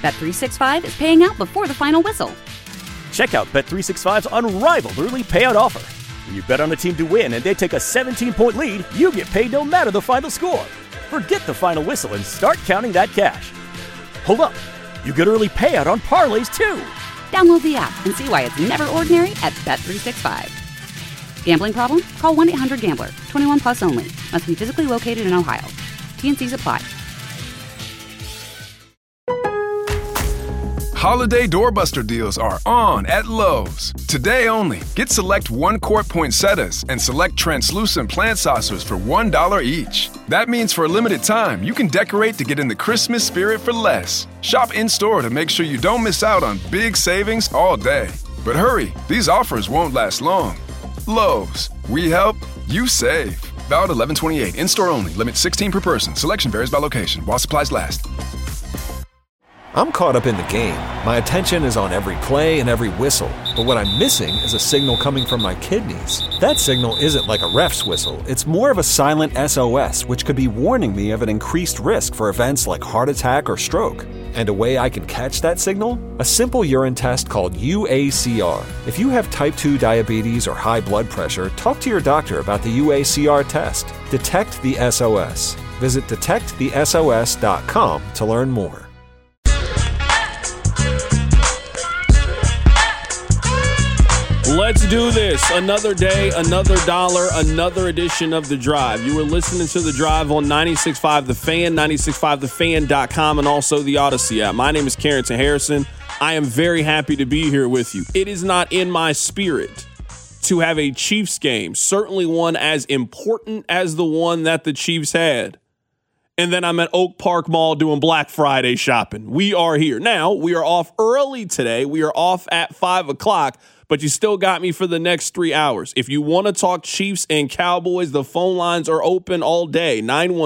Bet365 is paying out before the final whistle. Check out Bet365's unrivaled early payout offer. When you bet on a team to win and they take a 17-point lead, you get paid no matter the final score. Forget the final whistle and start counting that cash. Hold up. You get early payout on parlays, too. Download the app and see why it's never ordinary at Bet365. Gambling problem? Call 1-800-GAMBLER. 21 plus only. Must be physically located in Ohio. T&Cs apply. Holiday doorbuster deals are on at Lowe's. Today only, get select 1-quart poinsettias and select translucent plant saucers for $1 each. That means for a limited time, you can decorate to get in the Christmas spirit for less. Shop in-store to make sure you don't miss out on big savings all day. But hurry, these offers won't last long. Lowe's, we help, you save. Valid 11/28, in-store only, limit 16 per person. Selection varies by location, while supplies last. I'm caught up in the game. My attention is on every play and every whistle. But what I'm missing is a signal coming from my kidneys. That signal isn't like a ref's whistle. It's more of a silent SOS, which could be warning me of an increased risk for events like heart attack or stroke. And a way I can catch that signal? A simple urine test called UACR. If you have type 2 diabetes or high blood pressure, talk to your doctor about the UACR test. Detect the SOS. Visit detectthesos.com to learn more. Let's do this. Another day, another dollar, another edition of The Drive. You were listening to The Drive on 96.5 The Fan, 96.5thefan.com, and also the Odyssey app. My name is Carrington Harrison. I am very happy to be here with you. It is not in my spirit to have a Chiefs game, certainly one as important as the one that the Chiefs had. And then I'm at Oak Park Mall doing Black Friday shopping. We are here. Now, we are off early today. We are off at 5 o'clock. But you still got me for the next 3 hours. If you want to talk Chiefs and Cowboys, the phone lines are open all day.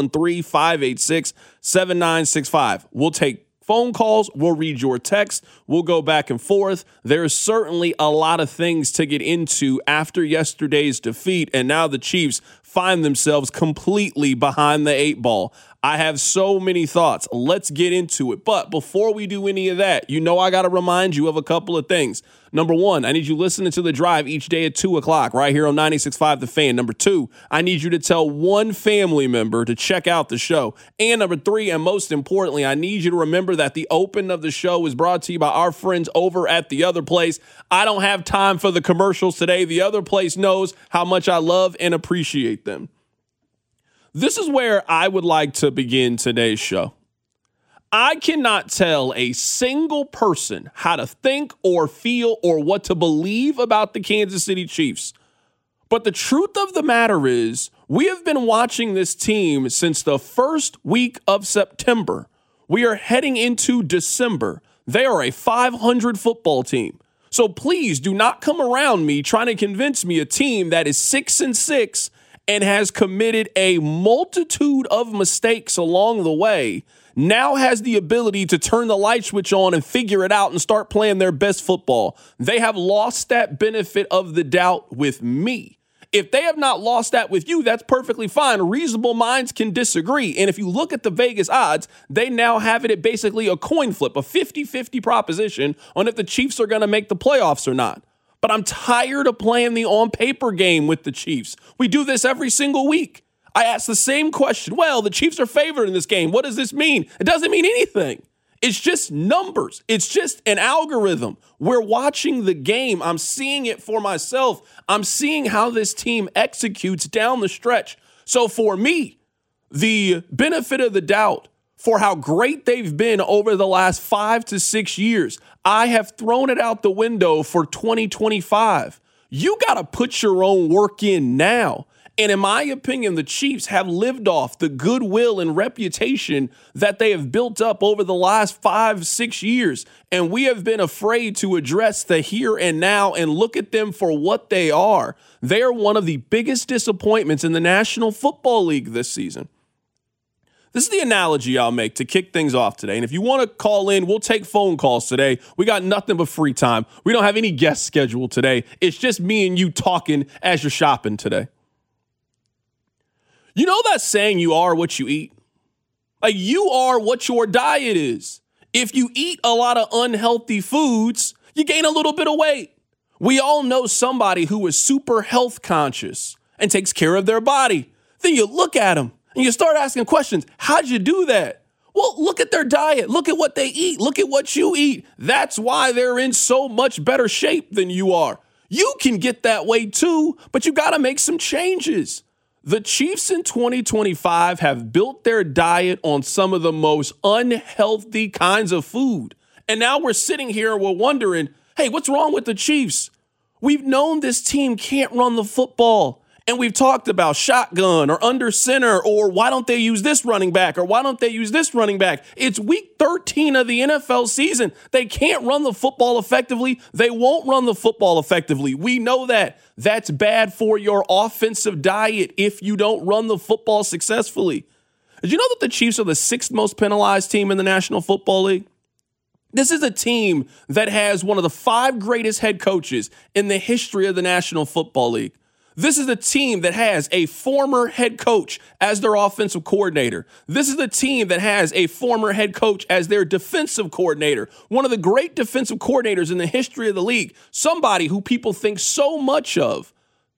913-586-7965. We'll take phone calls. We'll read your text. We'll go back and forth. There's certainly a lot of things to get into after yesterday's defeat. And now the Chiefs find themselves completely behind the 8 ball. I have so many thoughts. Let's get into it. But before we do any of that, you know I got to remind you of a couple of things. Number one, I need you listening to The Drive each day at 2 o'clock right here on 96.5 The Fan. Number two, I need you to tell one family member to check out the show. And number three, and most importantly, I need you to remember that the open of the show is brought to you by our friends over at The Other Place. I don't have time for the commercials today. The Other Place knows how much I love and appreciate them. This is where I would like to begin today's show. I cannot tell a single person how to think or feel or what to believe about the Kansas City Chiefs. But the truth of the matter is, we have been watching this team since the first week of September. We are heading into December. They are a 500 football team. So please do not come around me trying to convince me a team that is 6-6 and has committed a multitude of mistakes along the way, now has the ability to turn the light switch on and figure it out and start playing their best football. They have lost that benefit of the doubt with me. If they have not lost that with you, that's perfectly fine. Reasonable minds can disagree. And if you look at the Vegas odds, they now have it at basically a coin flip, a 50-50 proposition on if the Chiefs are going to make the playoffs or not. But I'm tired of playing the on-paper game with the Chiefs. We do this every single week. I ask the same question. Well, the Chiefs are favored in this game. What does this mean? It doesn't mean anything. It's just numbers. It's just an algorithm. We're watching the game. I'm seeing it for myself. I'm seeing how this team executes down the stretch. So for me, the benefit of the doubt for how great they've been over the last 5 to 6 years, I have thrown it out the window for 2025. You got to put your own work in now. And in my opinion, the Chiefs have lived off the goodwill and reputation that they have built up over the last 5-6 years. And we have been afraid to address the here and now and look at them for what they are. They are one of the biggest disappointments in the National Football League this season. This is the analogy I'll make to kick things off today. And if you want to call in, we'll take phone calls today. We got nothing but free time. We don't have any guests scheduled today. It's just me and you talking as you're shopping today. You know that saying, you are what you eat? Like, you are what your diet is. If you eat a lot of unhealthy foods, you gain a little bit of weight. We all know somebody who is super health conscious and takes care of their body. Then you look at them and you start asking questions. How'd you do that? Well, look at their diet. Look at what they eat. Look at what you eat. That's why they're in so much better shape than you are. You can get that way too, but you got to make some changes. The Chiefs in 2025 have built their diet on some of the most unhealthy kinds of food. And now we're sitting here and we're wondering, hey, what's wrong with the Chiefs? We've known this team can't run the football. And we've talked about shotgun or under center or why don't they use this running back or why don't they use this running back? It's week 13 of the NFL season. They can't run the football effectively. They won't run the football effectively. We know that. That's bad for your offensive diet if you don't run the football successfully. Did you know that the Chiefs are the 6th most penalized team in the National Football League? This is a team that has one of the 5 greatest head coaches in the history of the National Football League. This is a team that has a former head coach as their offensive coordinator. This is a team that has a former head coach as their defensive coordinator. One of the great defensive coordinators in the history of the league. Somebody who people think so much of.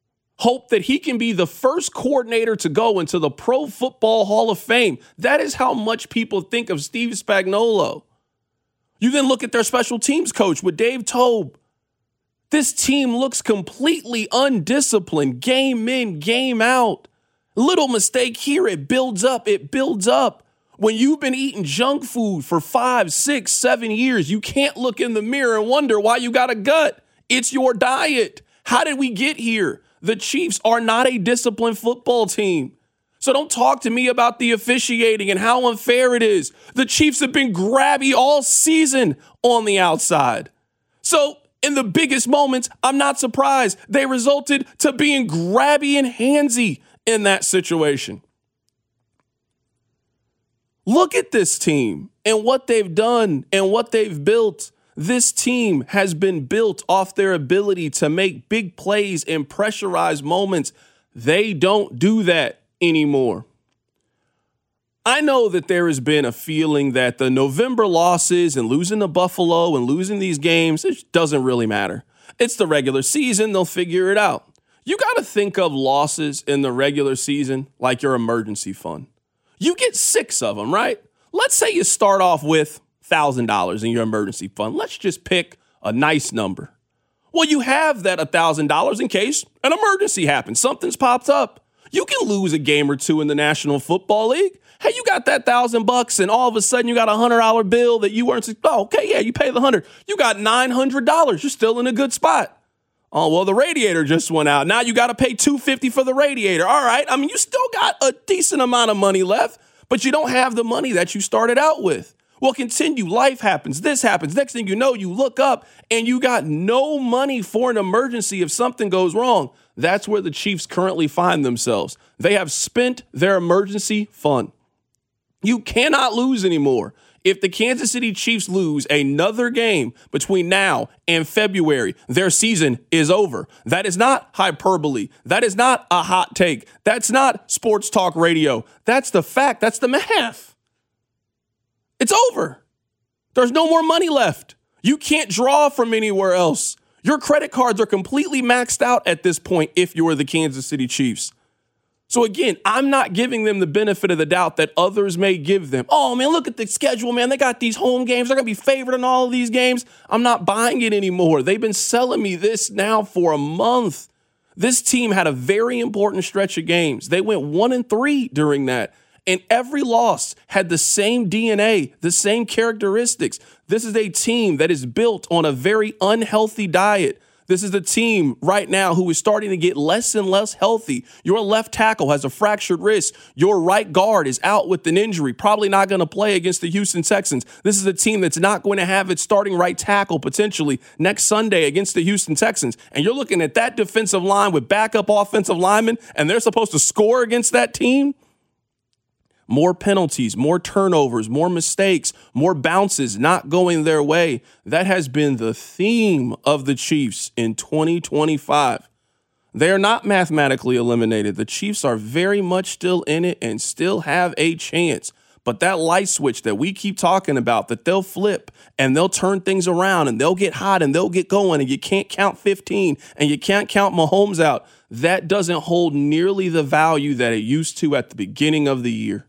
Hope that he can be the first coordinator to go into the Pro Football Hall of Fame. That is how much people think of Steve Spagnuolo. You then look at their special teams coach with Dave Toub. This team looks completely undisciplined, game in, game out. Little mistake here, it builds up, it builds up. When you've been eating junk food for 5, 6, 7 years, you can't look in the mirror and wonder why you got a gut. It's your diet. How did we get here? The Chiefs are not a disciplined football team. So don't talk to me about the officiating and how unfair it is. The Chiefs have been grabby all season on the outside. So in the biggest moments, I'm not surprised. They resulted to being grabby and handsy in that situation. Look at this team and what they've done and what they've built. This team has been built off their ability to make big plays in pressurized moments. They don't do that anymore. I know that there has been a feeling that the November losses and losing to Buffalo and losing these games, it doesn't really matter. It's the regular season. They'll figure it out. You got to think of losses in the regular season like your emergency fund. You get 6 of them, right? Let's say you start off with $1,000 in your emergency fund. Let's just pick a nice number. Well, you have that $1,000 in case an emergency happens. Something's popped up. You can lose a game or two in the National Football League. Hey, you got that $1,000 and all of a sudden you got a $100 bill that you weren't, oh, okay, yeah, you pay the $100. You got $900. You're still in a good spot. Oh, well, the radiator just went out. Now you got to pay $250 for the radiator. All right. I mean, you still got a decent amount of money left, but you don't have the money that you started out with. Well, continue. Life happens. This happens. Next thing you know, you look up and you got no money for an emergency if something goes wrong. That's where the Chiefs currently find themselves. They have spent their emergency fund. You cannot lose anymore. If the Kansas City Chiefs lose another game between now and February, their season is over. That is not hyperbole. That is not a hot take. That's not sports talk radio. That's the fact. That's the math. It's over. There's no more money left. You can't draw from anywhere else. Your credit cards are completely maxed out at this point if you are the Kansas City Chiefs. So again, I'm not giving them the benefit of the doubt that others may give them. Oh, man, look at the schedule, man. They got these home games. They're going to be favored in all of these games. I'm not buying it anymore. They've been selling me this now for a month. This team had a very important stretch of games. They went 1-3 during that. And every loss had the same DNA, the same characteristics. This is a team that is built on a very unhealthy diet. This is a team right now who is starting to get less and less healthy. Your left tackle has a fractured wrist. Your right guard is out with an injury, probably not going to play against the Houston Texans. This is a team that's not going to have its starting right tackle potentially next Sunday against the Houston Texans. And you're looking at that defensive line with backup offensive linemen, and they're supposed to score against that team? More penalties, more turnovers, more mistakes, more bounces not going their way. That has been the theme of the Chiefs in 2025. They are not mathematically eliminated. The Chiefs are very much still in it and still have a chance. But that light switch that we keep talking about, that they'll flip and they'll turn things around and they'll get hot and they'll get going and you can't count 15 and you can't count Mahomes out, that doesn't hold nearly the value that it used to at the beginning of the year.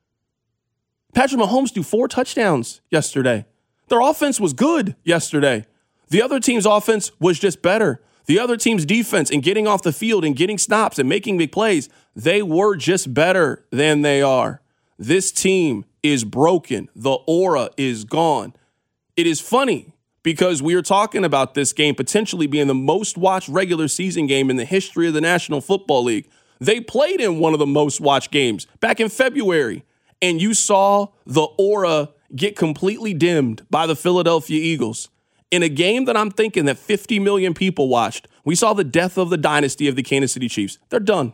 Patrick Mahomes threw 4 touchdowns yesterday. Their offense was good yesterday. The other team's offense was just better. The other team's defense and getting off the field and getting stops and making big plays, they were just better than they are. This team is broken. The aura is gone. It is funny because we are talking about this game potentially being the most watched regular season game in the history of the National Football League. They played in one of the most watched games back in February, and you saw the aura get completely dimmed by the Philadelphia Eagles. In a game that I'm thinking that 50 million people watched, we saw the death of the dynasty of the Kansas City Chiefs. They're done.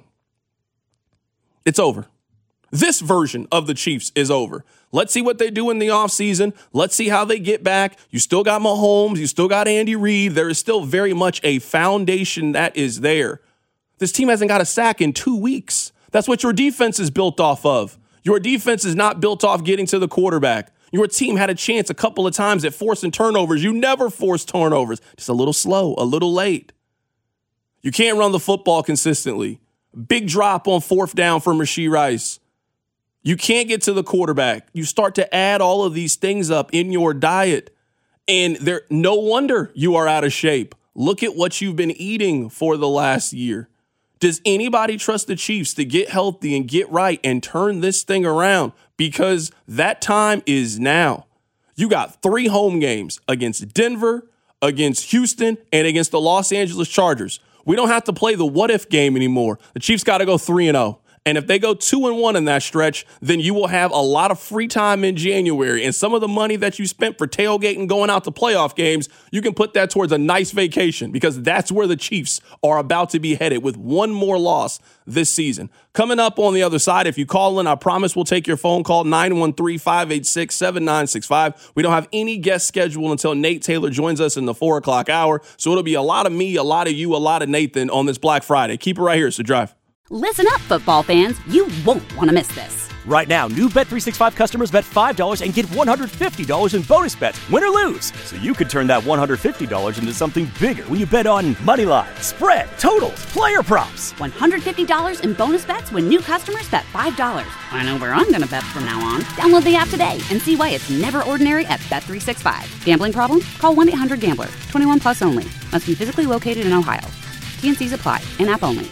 It's over. This version of the Chiefs is over. Let's see what they do in the offseason. Let's see how they get back. You still got Mahomes. You still got Andy Reid. There is still very much a foundation that is there. This team hasn't got a sack in 2 weeks. That's what your defense is built off of. Your defense is not built off getting to the quarterback. Your team had a chance a couple of times at forcing turnovers. You never force turnovers. Just a little slow, a little late. You can't run the football consistently. Big drop on 4th down for Rashee Rice. You can't get to the quarterback. You start to add all of these things up in your diet, and no wonder you are out of shape. Look at what you've been eating for the last year. Does anybody trust the Chiefs to get healthy and get right and turn this thing around? Because that time is now. You got 3 home games against Denver, against Houston, and against the Los Angeles Chargers. We don't have to play the what-if game anymore. The Chiefs got to go 3-0. And if they go 2-1 in that stretch, then you will have a lot of free time in January. And some of the money that you spent for tailgating going out to playoff games, you can put that towards a nice vacation because that's where the Chiefs are about to be headed with one more loss this season. Coming up on the other side, if you call in, I promise we'll take your phone call, 913-586-7965. We don't have any guest scheduled until Nate Taylor joins us in the 4 o'clock hour. So it'll be a lot of me, a lot of you, a lot of Nathan on this Black Friday. Keep it right here, so drive. Listen up, football fans. You won't want to miss this. Right now, new Bet365 customers bet $5 and get $150 in bonus bets, win or lose. So you could turn that $150 into something bigger when you bet on money line, spread, totals, player props. $150 in bonus bets when new customers bet $5. I know where I'm going to bet from now on. Download the app today and see why it's never ordinary at Bet365. Gambling problem? Call 1-800-GAMBLER. 21 plus only. Must be physically located in Ohio. T&Cs apply. In-app only.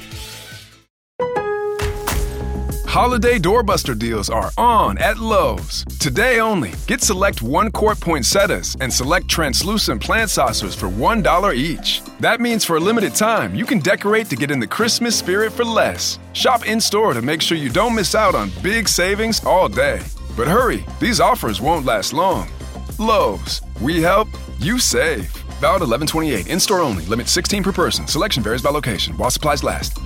Holiday doorbuster deals are on at Lowe's. Today only, get select 1-quart poinsettias and select translucent plant saucers for $1 each. That means for a limited time, you can decorate to get in the Christmas spirit for less. Shop in-store to make sure you don't miss out on big savings all day. But hurry, these offers won't last long. Lowe's, we help, you save. Valid 11/28, in-store only, limit 16 per person. Selection varies by location, while supplies last.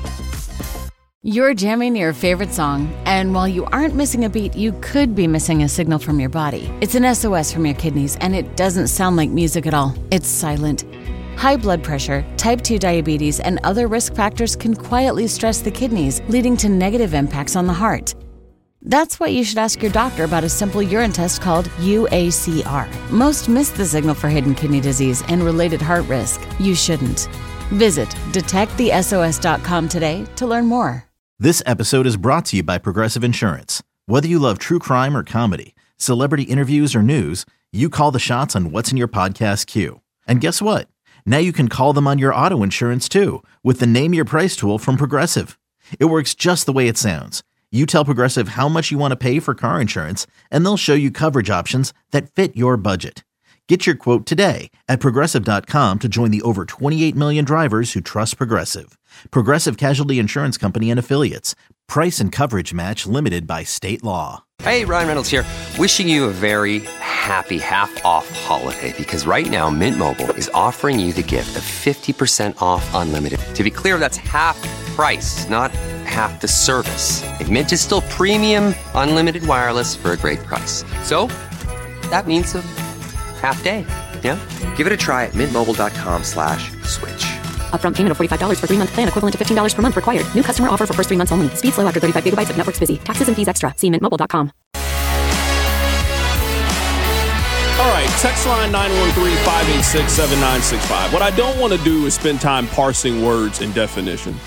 You're jamming your favorite song, and while you aren't missing a beat, you could be missing a signal from your body. It's an SOS from your kidneys, and it doesn't sound like music at all. It's silent. High blood pressure, type 2 diabetes, and other risk factors can quietly stress the kidneys, leading to negative impacts on the heart. That's why you should ask your doctor about a simple urine test called UACR. Most miss the signal for hidden kidney disease and related heart risk. You shouldn't. Visit detectthesos.com today to learn more. This episode is brought to you by Progressive Insurance. Whether you love true crime or comedy, celebrity interviews or news, you call the shots on what's in your podcast queue. And guess what? Now you can call them on your auto insurance too with the Name Your Price tool from Progressive. It works just the way it sounds. You tell Progressive how much you want to pay for car insurance, and they'll show you coverage options that fit your budget. Get your quote today at Progressive.com to join the over 28 million drivers who trust Progressive. Progressive Casualty Insurance Company and Affiliates. Price and coverage match limited by state law. Hey, Ryan Reynolds here. Wishing you a very happy half-off holiday because right now Mint Mobile is offering you the gift of 50% off unlimited. To be clear, that's half price, not half the service. And Mint is still premium unlimited wireless for a great price. So that means a half day. Yeah? Give it a try at mintmobile.com/switch. Upfront payment of $45 for 3-month plan, equivalent to $15 per month required. New customer offer for first 3 months only. Speed slow after 35 gigabytes if network busy. Taxes and fees extra. See mintmobile.com. Text line 913-586-7965. What I don't want to do is spend time parsing words and definitions.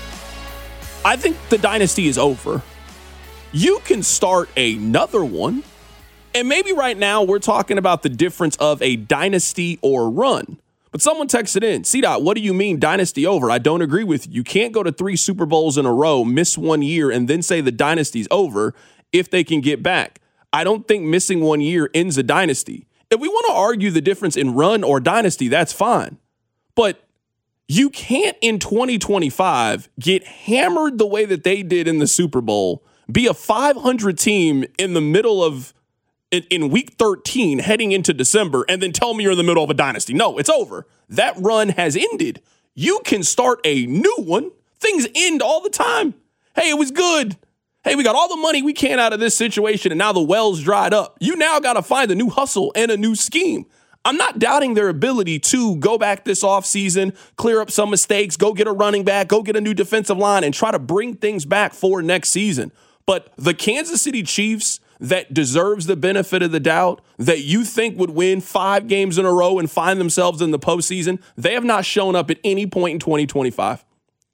I think the dynasty is over. You can start another one. And maybe right now we're talking about the difference of a dynasty or run. But someone texted in, C-Dot, what do you mean dynasty over? I don't agree with you. You can't go to 3 Super Bowls in a row, miss 1 year, and then say the dynasty's over if they can get back. I don't think missing 1 year ends a dynasty. If we want to argue the difference in run or dynasty, that's fine. But you can't in 2025 get hammered the way that they did in the Super Bowl, be a 500 team in the middle of in week 13 heading into December, and then tell me you're in the middle of a dynasty. No, it's over. That run has ended. You can start a new one. Things end all the time. Hey, it was good. Hey, we got all the money we can out of this situation, and now the well's dried up. You now got to find a new hustle and a new scheme. I'm not doubting their ability to go back this offseason, clear up some mistakes, go get a running back, go get a new defensive line, and try to bring things back for next season. But the Kansas City Chiefs that deserves the benefit of the doubt, that you think would win 5 games in a row and find themselves in the postseason, they have not shown up at any point in 2025.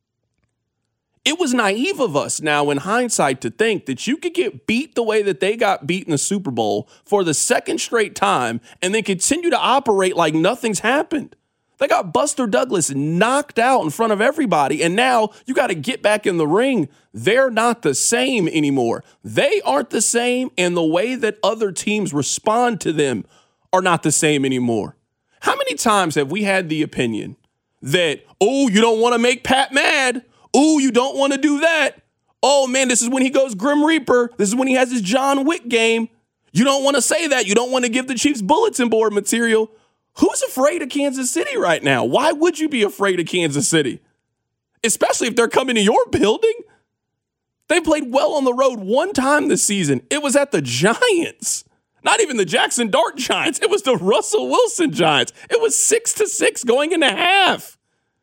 It was naive of us now in hindsight to think that you could get beat the way that they got beat in the Super Bowl for the second straight time and then continue to operate like nothing's happened. They got Buster Douglas knocked out in front of everybody, and now you got to get back in the ring. They're not the same anymore. They aren't the same, and the way that other teams respond to them are not the same anymore. How many times have we had the opinion that, oh, you don't want to make Pat mad? Oh, you don't want to do that. Oh, man, this is when he goes Grim Reaper. This is when he has his John Wick game. You don't want to say that. You don't want to give the Chiefs bulletin board material. Who's afraid of Kansas City right now? Why would you be afraid of Kansas City? Especially if they're coming to your building. They played well on the road one time this season. It was at the Giants. Not even the Jackson Dart Giants. It was the Russell Wilson Giants. It was 6-6 going into half.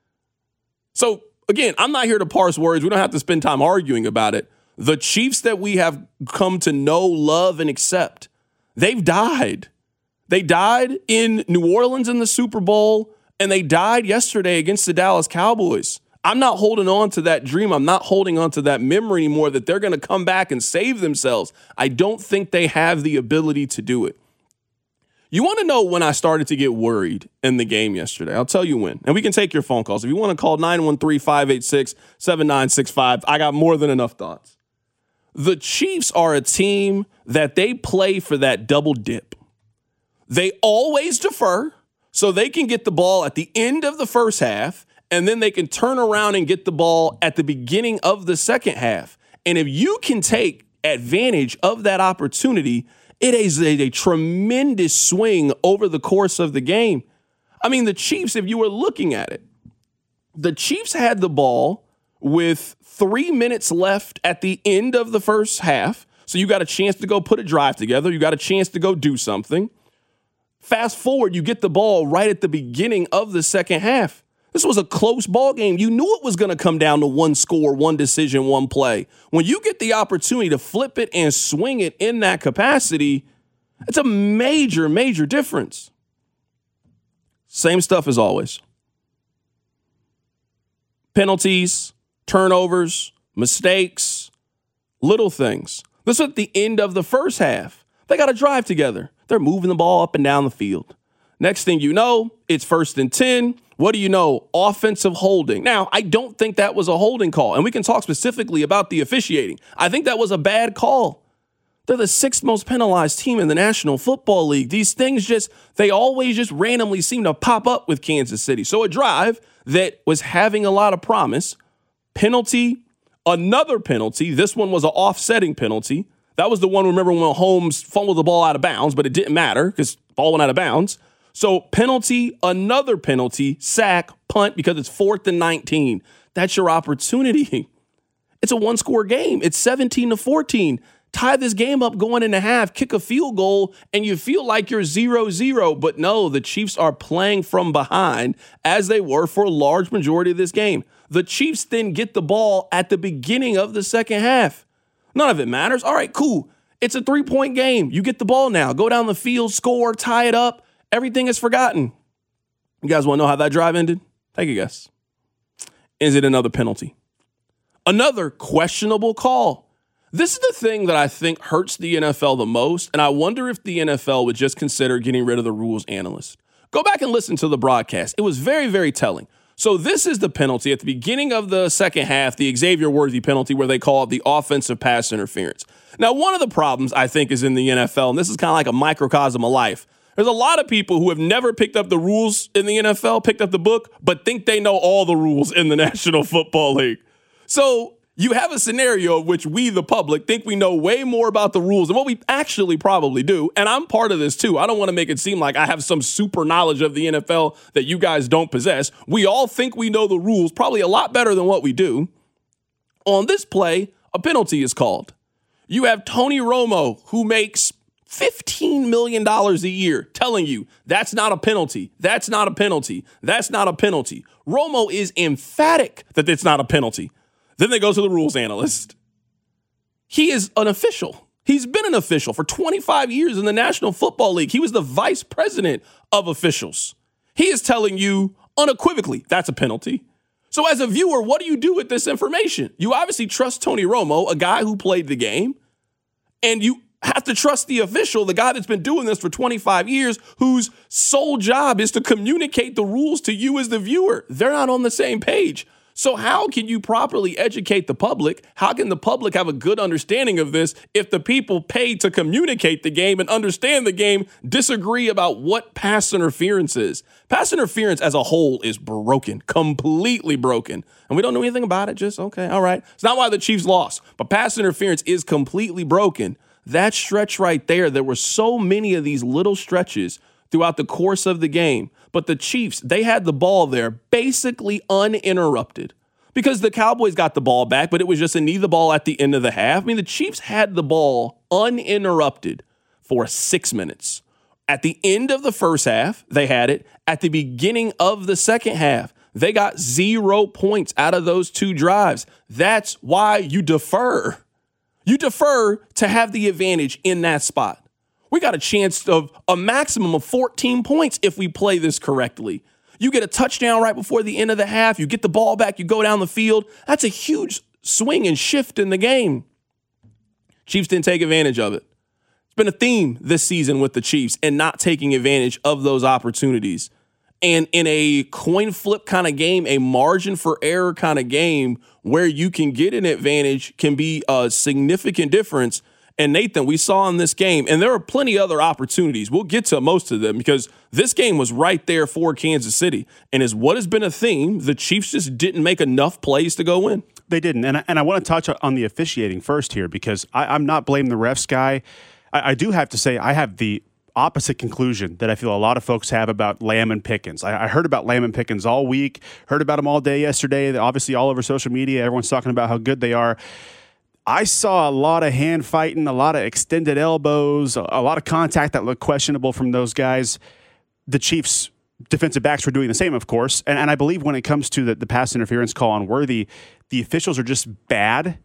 So, again, I'm not here to parse words. We don't have to spend time arguing about it. The Chiefs that we have come to know, love, and accept, they've died. They died in New Orleans in the Super Bowl, and they died yesterday against the Dallas Cowboys. I'm not holding on to that dream. I'm not holding on to that memory anymore that they're going to come back and save themselves. I don't think they have the ability to do it. You want to know when I started to get worried in the game yesterday? I'll tell you when. And we can take your phone calls. If you want to call 913-586-7965, I got more than enough thoughts. The Chiefs are a team that they play for that double dip. They always defer so they can get the ball at the end of the first half, and then they can turn around and get the ball at the beginning of the second half. And if you can take advantage of that opportunity, it is a tremendous swing over the course of the game. I mean, the Chiefs, if you were looking at it, the Chiefs had the ball with 3 minutes left at the end of the first half. So you got a chance to go put a drive together. You got a chance to go do something. Fast forward, you get the ball right at the beginning of the second half. This was a close ball game. You knew it was going to come down to one score, one decision, one play. When you get the opportunity to flip it and swing it in that capacity, it's a major, major difference. Same stuff as always. Penalties, turnovers, mistakes, little things. This was at the end of the first half. They got to drive together. They're moving the ball up and down the field. Next thing you know, it's 1st and 10. What do you know? Offensive holding. Now, I don't think that was a holding call, and we can talk specifically about the officiating. I think that was a bad call. They're the 6th most penalized team in the National Football League. These things they always just randomly seem to pop up with Kansas City. So a drive that was having a lot of promise, penalty, another penalty. This one was an offsetting penalty. That was the one, remember, when Holmes fumbled the ball out of bounds, but it didn't matter because the ball went out of bounds. So penalty, another penalty, sack, punt, because it's 4th and 19. That's your opportunity. It's a one-score game. It's 17-14. Tie this game up going into half, kick a field goal, and you feel like you're 0-0. But no, the Chiefs are playing from behind as they were for a large majority of this game. The Chiefs then get the ball at the beginning of the second half. None of it matters. All right, cool. It's a 3-point game. You get the ball now. Go down the field, score, tie it up. Everything is forgotten. You guys want to know how that drive ended? Take a guess. Is it another penalty? Another questionable call. This is the thing that I think hurts the NFL the most, and I wonder if the NFL would just consider getting rid of the rules analyst. Go back and listen to the broadcast. It was very, very telling. So this is the penalty at the beginning of the second half, the Xavier Worthy penalty, where they call it the offensive pass interference. Now, one of the problems I think is in the NFL, and this is kind of like a microcosm of life. There's a lot of people who have never picked up the rules in the NFL, picked up the book, but think they know all the rules in the National Football League. So you have a scenario of which we, the public, think we know way more about the rules than what we actually probably do. And I'm part of this too. I don't want to make it seem like I have some super knowledge of the NFL that you guys don't possess. We all think we know the rules probably a lot better than what we do. On this play, a penalty is called. You have Tony Romo, who makes $15 million a year, telling you that's not a penalty. That's not a penalty. That's not a penalty. Romo is emphatic that it's not a penalty. Then they go to the rules analyst. He is an official. He's been an official for 25 years in the National Football League. He was the vice president of officials. He is telling you unequivocally that's a penalty. So as a viewer, what do you do with this information? You obviously trust Tony Romo, a guy who played the game, and you have to trust the official, the guy that's been doing this for 25 years, whose sole job is to communicate the rules to you as the viewer. They're not on the same page. So how can you properly educate the public? How can the public have a good understanding of this if the people paid to communicate the game and understand the game disagree about what pass interference is? Pass interference as a whole is broken, completely broken. And we don't know anything about it. Just, okay, all right. It's not why the Chiefs lost, but pass interference is completely broken. That stretch right there, there were so many of these little stretches throughout the course of the game. But the Chiefs, they had the ball there basically uninterrupted because the Cowboys got the ball back, but it was just a knee the ball at the end of the half. I mean, the Chiefs had the ball uninterrupted for 6 minutes. At the end of the first half, they had it. At the beginning of the second half, they got 0 points out of those two drives. That's why you defer. You defer to have the advantage in that spot. We got a chance of a maximum of 14 points if we play this correctly. You get a touchdown right before the end of the half. You get the ball back. You go down the field. That's a huge swing and shift in the game. Chiefs didn't take advantage of it. It's been a theme this season with the Chiefs and not taking advantage of those opportunities. And in a coin flip kind of game, a margin for error kind of game where you can get an advantage can be a significant difference. And Nathan, we saw in this game, and there are plenty other opportunities. We'll get to most of them because this game was right there for Kansas City. And as what has been a theme, the Chiefs just didn't make enough plays to go win. They didn't. And I want to touch on the officiating first here because I'm not blaming the refs guy. I do have to say I have the opposite conclusion that I feel a lot of folks have about Lamb and Pickens. I heard about Lamb and Pickens all week, heard about them all day yesterday. They're obviously all over social media. Everyone's talking about how good they are. I saw a lot of hand fighting, a lot of extended elbows, a lot of contact that looked questionable from those guys. The Chiefs' defensive backs were doing the same, of course. And I believe when it comes to the pass interference call on Worthy, the officials are just bad.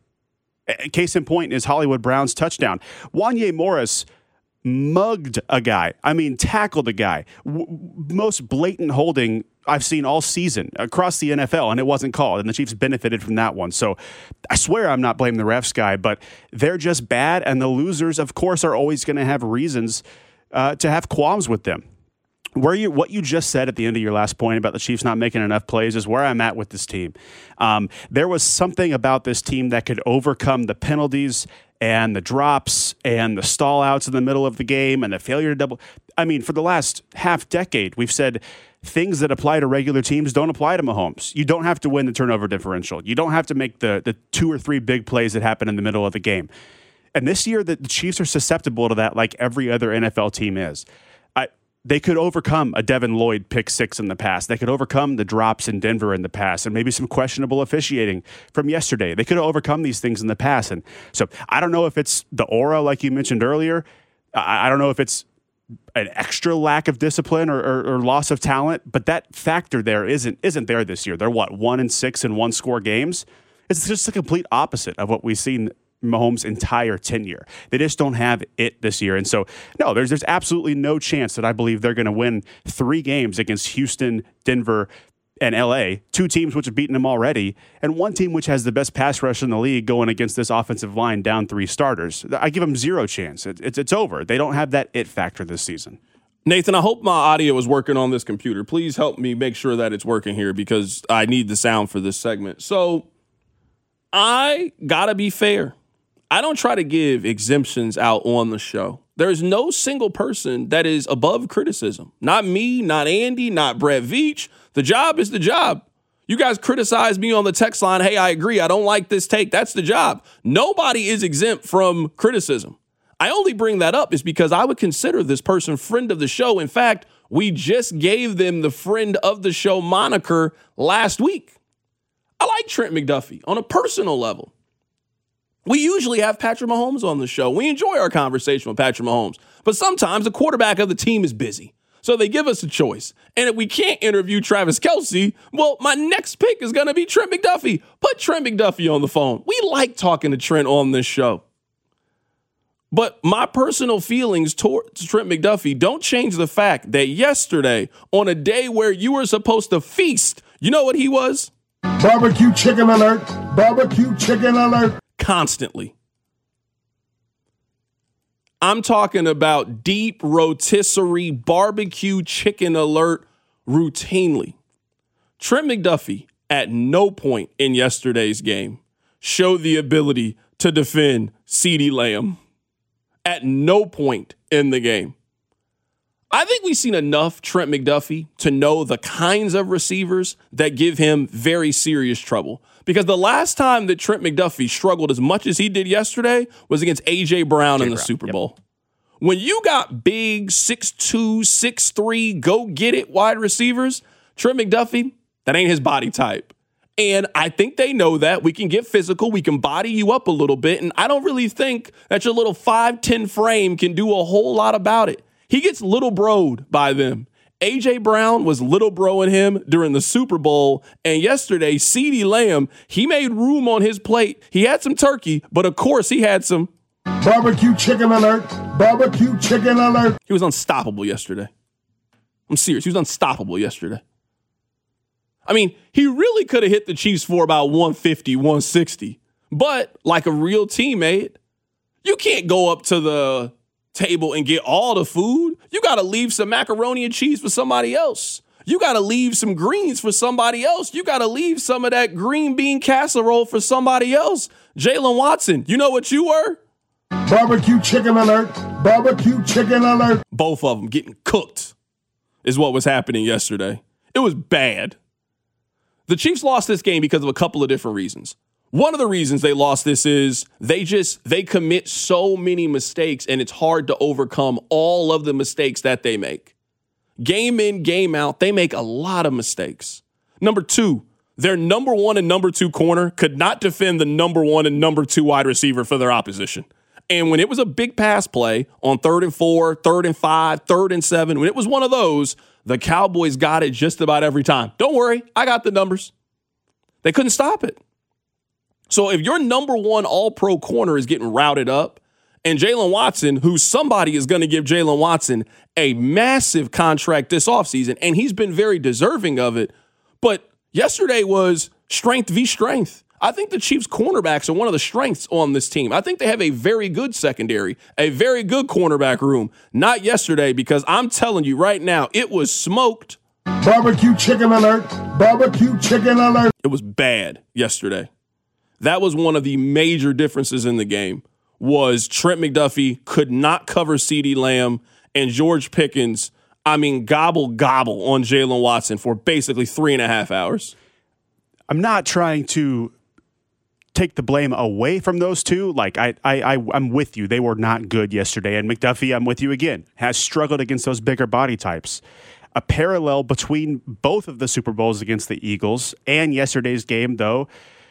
Case in point is Hollywood Brown's touchdown. Wanya Morris mugged a guy. I mean, tackled a guy. Most blatant holding I've seen all season across the NFL, and it wasn't called, and the Chiefs benefited from that one. So I swear I'm not blaming the refs guy, but they're just bad, and the losers, of course, are always going to have reasons to have qualms with them. What you just said at the end of your last point about the Chiefs not making enough plays is where I'm at with this team. There was something about this team that could overcome the penalties and the drops and the stall outs in the middle of the game and the failure to double. I mean, for the last half decade, we've said things that apply to regular teams don't apply to Mahomes. You don't have to win the turnover differential. You don't have to make the 2 or 3 big plays that happen in the middle of the game. And this year, the Chiefs are susceptible to that like every other NFL team is. They could overcome a Devin Lloyd pick 6 in the past. They could overcome the drops in Denver in the past and maybe some questionable officiating from yesterday. They could have overcome these things in the past. And so I don't know if it's the aura, like you mentioned earlier. I don't know if it's an extra lack of discipline or loss of talent, but that factor there isn't there this year. They're 1-6 in 1-score games. It's just the complete opposite of what we've seen Mahomes' entire tenure. They just don't have it this year. And so, no, there's absolutely no chance that I believe they're going to win 3 games against Houston, Denver, and LA, 2 teams which have beaten them already, and 1 team which has the best pass rush in the league going against this offensive line down 3 starters. I give them 0 chance. It's over. They don't have that it factor this season. Nathan, I hope my audio is working on this computer. Please help me make sure that it's working here because I need the sound for this segment. So I gotta be fair. I don't try to give exemptions out on the show. There is no single person that is above criticism. Not me, not Andy, not Brett Veach. The job is the job. You guys criticize me on the text line. Hey, I agree. I don't like this take. That's the job. Nobody is exempt from criticism. I only bring that up is because I would consider this person friend of the show. In fact, we just gave them the friend of the show moniker last week. I like Trent McDuffie on a personal level. We usually have Patrick Mahomes on the show. We enjoy our conversation with Patrick Mahomes. But sometimes the quarterback of the team is busy. So they give us a choice. And if we can't interview Travis Kelce, well, my next pick is going to be Trent McDuffie. Put Trent McDuffie on the phone. We like talking to Trent on this show. But my personal feelings towards Trent McDuffie don't change the fact that yesterday, on a day where you were supposed to feast, you know what he was? Barbecue chicken alert. Barbecue chicken alert. Constantly. I'm talking about deep rotisserie barbecue chicken alert routinely. Trent McDuffie at no point in yesterday's game showed the ability to defend CeeDee Lamb. At no point in the game. I think we've seen enough Trent McDuffie to know the kinds of receivers that give him very serious trouble. Because the last time that Trent McDuffie struggled as much as he did yesterday was against A.J. Brown in the Super Bowl. When you got big 6'2", 6'3", go-get-it wide receivers, Trent McDuffie, that ain't his body type. And I think they know that. We can get physical. We can body you up a little bit. And I don't really think that your little 5'10" frame can do a whole lot about it. He gets little broed by them. A.J. Brown was little broing him during the Super Bowl. And yesterday, CeeDee Lamb, he made room on his plate. He had some turkey, but of course he had some barbecue chicken alert. Barbecue chicken alert. He was unstoppable yesterday. I'm serious. He was unstoppable yesterday. I mean, he really could have hit the Chiefs for about 150, 160. But like a real teammate, you can't go up to the table and get all the food. You got to leave some macaroni and cheese for somebody else. You got to leave some greens for somebody else. You got to leave some of that green bean casserole for somebody else. Jalen Watson, you know what you were? Barbecue chicken alert. Barbecue chicken alert. Both of them getting cooked is what was happening yesterday. It was bad. The Chiefs lost this game because of a couple of different reasons. One of the reasons they lost this is they commit so many mistakes, and it's hard to overcome all of the mistakes that they make. Game in, game out, they make a lot of mistakes. Number 2, their number 1 and number 2 corner could not defend the number 1 and number 2 wide receiver for their opposition. And when it was a big pass play on 3rd and 4, 3rd and 5, 3rd and 7, when it was one of those, the Cowboys got it just about every time. Don't worry, I got the numbers. They couldn't stop it. So if your number 1 all-pro corner is getting routed up, and Jalen Watson, who somebody is going to give Jalen Watson a massive contract this offseason, and he's been very deserving of it, but yesterday was strength v. strength. I think the Chiefs' cornerbacks are one of the strengths on this team. I think they have a very good secondary, a very good cornerback room. Not yesterday, because I'm telling you right now, it was smoked. Barbecue chicken alert. Barbecue chicken alert. It was bad yesterday. That was one of the major differences in the game, was Trent McDuffie could not cover CeeDee Lamb, and George Pickens, gobble on Jalen Watson for basically 3.5 hours. I'm not trying to take the blame away from those two. Like, I'm with you. They were not good yesterday. And McDuffie, I'm with you again, has struggled against those bigger body types. A parallel between both of the Super Bowls against the Eagles and yesterday's game, though,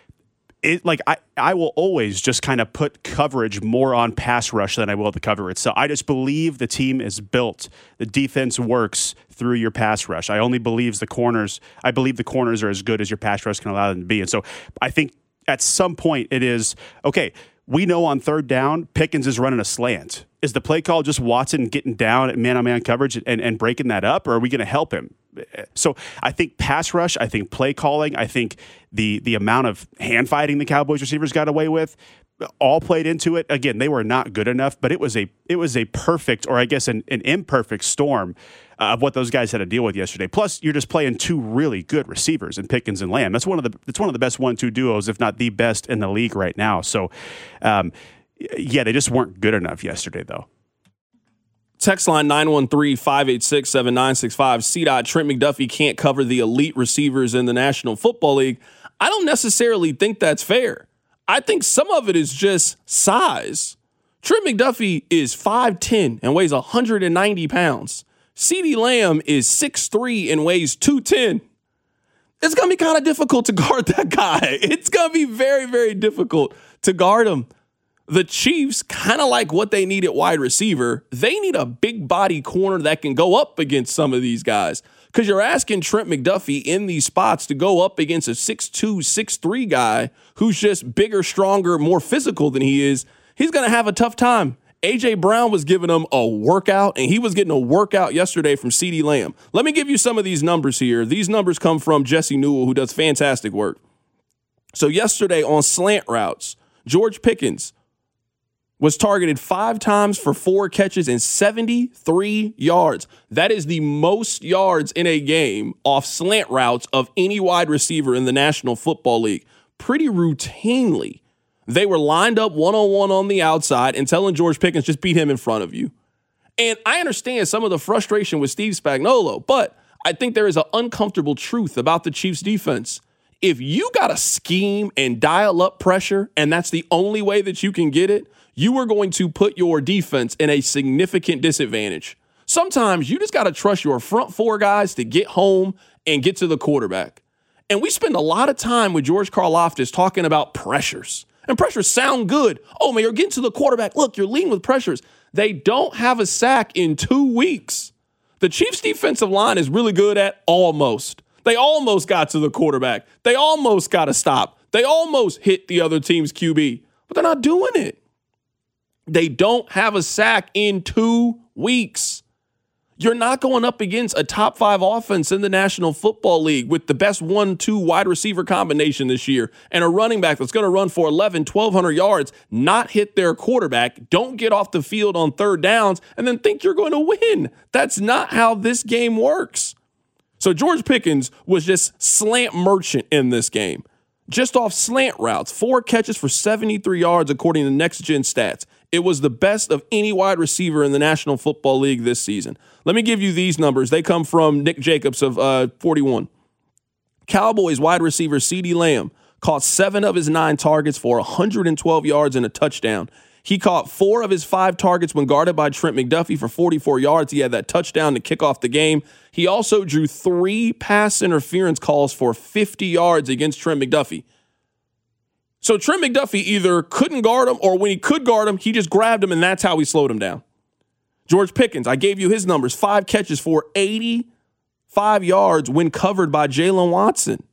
I will always just kind of put coverage more on pass rush than I will the cover itself. I just believe the team is built. The defense works through your pass rush. I believe the corners are as good as your pass rush can allow them to be. And so I think at some point it is, okay, we know on third down, Pickens is running a slant. Is the play call just Watson getting down at man-on-man coverage and breaking that up, or are we going to help him? So I think pass rush, I think play calling, I think the amount of hand fighting the Cowboys receivers got away with all played into it. Again, they were not good enough, but it was a perfect, or I guess an imperfect storm of what those guys had to deal with yesterday. Plus, you're just playing two really good receivers in Pickens and Lamb. It's one of the best 1-2 duos, if not the best in the league right now. So, yeah, they just weren't good enough yesterday, though. Text line 913-586-7965. C-Dot, Trent McDuffie can't cover the elite receivers in the National Football League. I don't necessarily think that's fair. I think some of it is just size. Trent McDuffie is 5'10" and weighs 190 pounds. CeeDee Lamb is 6'3" and weighs 210. It's going to be kind of difficult to guard that guy. It's going to be very, very difficult to guard him. The Chiefs, kind of like what they need at wide receiver, they need a big body corner that can go up against some of these guys. Because you're asking Trent McDuffie in these spots to go up against a 6'2", 6'3" guy who's just bigger, stronger, more physical than he is. He's going to have a tough time. A.J. Brown was giving him a workout, and he was getting a workout yesterday from CeeDee Lamb. Let me give you some of these numbers here. These numbers come from Jesse Newell, who does fantastic work. So yesterday on slant routes, George Pickens was targeted 5 times for 4 catches and 73 yards. That is the most yards in a game off slant routes of any wide receiver in the National Football League. Pretty routinely, they were lined up one-on-one on the outside and telling George Pickens, just beat him in front of you. And I understand some of the frustration with Steve Spagnuolo, but I think there is an uncomfortable truth about the Chiefs' defense. If you got to scheme and dial up pressure, and that's the only way that you can get it, you are going to put your defense in a significant disadvantage. Sometimes you just got to trust your front 4 guys to get home and get to the quarterback. And we spend a lot of time with George Karlaftis talking about pressures. And pressures sound good. Oh, man, you're getting to the quarterback. Look, you're leading with pressures. They don't have a sack in 2 weeks. The Chiefs' defensive line is really good at almost. They almost got to the quarterback. They almost got a stop. They almost hit the other team's QB. But they're not doing it. They don't have a sack in 2 weeks. You're not going up against a top 5 offense in the National Football League with the best 1-2 wide receiver combination this year and a running back that's going to run for 1,200 yards, not hit their quarterback, don't get off the field on third downs, and then think you're going to win. That's not how this game works. So George Pickens was just slant merchant in this game. Just off slant routes, 4 catches for 73 yards according to Next Gen Stats. It was the best of any wide receiver in the National Football League this season. Let me give you these numbers. They come from Nick Jacobs of 41. Cowboys wide receiver CeeDee Lamb caught 7 of his 9 targets for 112 yards and a touchdown. He caught 4 of his 5 targets when guarded by Trent McDuffie for 44 yards. He had that touchdown to kick off the game. He also drew 3 pass interference calls for 50 yards against Trent McDuffie. So Trent McDuffie either couldn't guard him, or when he could guard him, he just grabbed him, and that's how he slowed him down. George Pickens, I gave you his numbers, 5 catches for 85 yards when covered by Jalen Watson.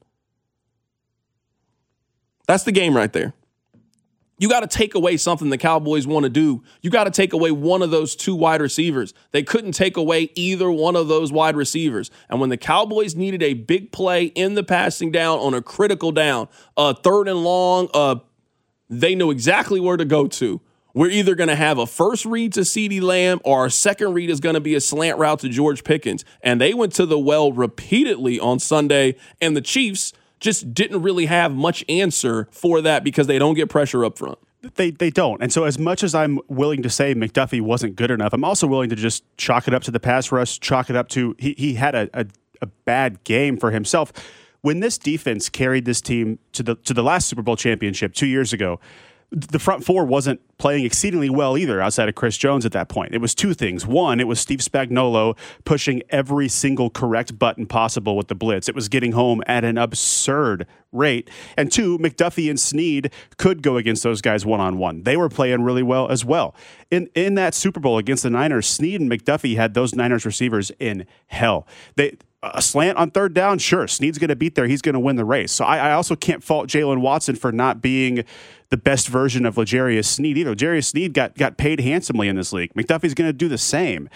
That's the game right there. You got to take away something the Cowboys want to do. You got to take away one of those 2 wide receivers. They couldn't take away either one of those wide receivers. And when the Cowboys needed a big play in the passing down on a critical down, a 3rd and long, they knew exactly where to go to. We're either going to have a first read to CeeDee Lamb or our second read is going to be a slant route to George Pickens. And they went to the well repeatedly on Sunday, and the Chiefs just didn't really have much answer for that because they don't get pressure up front. They don't. And so as much as I'm willing to say McDuffie wasn't good enough, I'm also willing to just chalk it up to the pass rush, chalk it up to he had a bad game for himself. When this defense carried this team to the last Super Bowl championship 2 years ago, the front 4 wasn't playing exceedingly well either outside of Chris Jones at that point. It was 2 things. One, it was Steve Spagnuolo pushing every single correct button possible with the blitz. It was getting home at an absurd rate. And 2, McDuffie and Snead could go against those guys one-on-one. They were playing really well as well. In that Super Bowl against the Niners, Snead and McDuffie had those Niners receivers in hell. a slant on third down, sure, Snead's going to beat there. He's going to win the race. So I also can't fault Jalen Watson for not being the best version of L'Jarius Sneed either. L'Jarius Sneed got paid handsomely in this league. McDuffie's going to do the same.